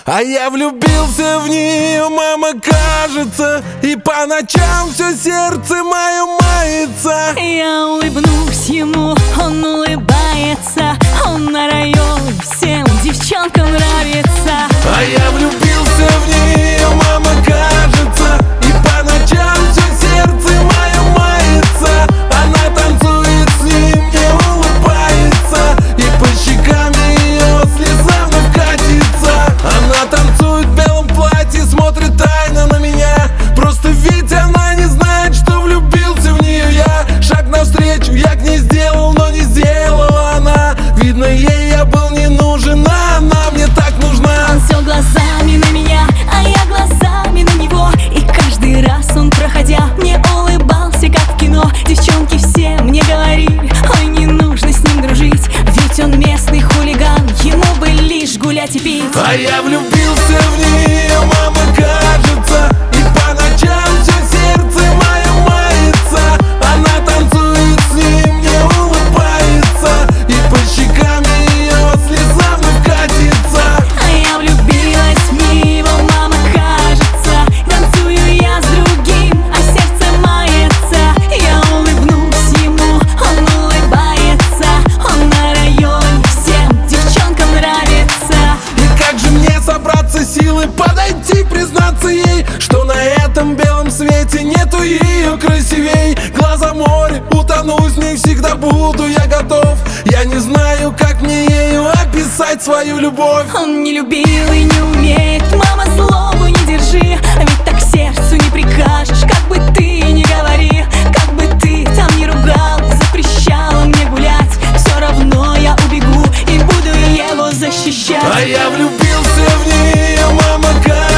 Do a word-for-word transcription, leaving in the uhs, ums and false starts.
А я влюбился в нее, мама, кажется, и по ночам все сердце мое мается. Я улыбнусь ему, он улыбается. Он на район, всем девчонкам нравится. А я влюбился в нее, мама, кажется, и по ночам все сердце мое мается. Она танцует с ним, не улыбается, и по щекам ее слеза вновь катится. Она танцует в белом платье, смотрит тайно на меня. Просто ведь она не знает, что влюбился в нее я. Шаг навстречу я к ней сделал, но не сделала она. Видно, ей я был не нужен, а она мне так нужна. Он все глазами на меня, а я глазами на него. И каждый раз он, проходя, мне улыбался, как в кино. Девчонки все мне говорили: ой, не нужно с ним дружить, ведь он местный хулиган, ему бы лишь гулять и пить. А я влюбился в нее, мама, кажется, и по ночам все сердце мое мается. Она танцует с ним, не улыбается, и по щекам ее слеза вновь катится. А я влюбилась в него, мама, кажется. Танцую я с другим, а сердце мается. Я улыбнусь ему, он улыбается. Он на районе, всем девчонкам нравится. И как же мне собраться силы, подойти, признаться ей, что на этом белом свете нету ее красивей. Глаза море, утону с ней всегда буду я готов. Я не знаю, как мне ею описать свою любовь. Он не любил и не умеет, мама, злобу не держи, ведь так сердцу не прикажешь. Как бы ты ни говори, как бы ты там ни ругал, запрещала мне гулять, все равно я убегу и буду его защищать. А я влюбился в нее, мама, как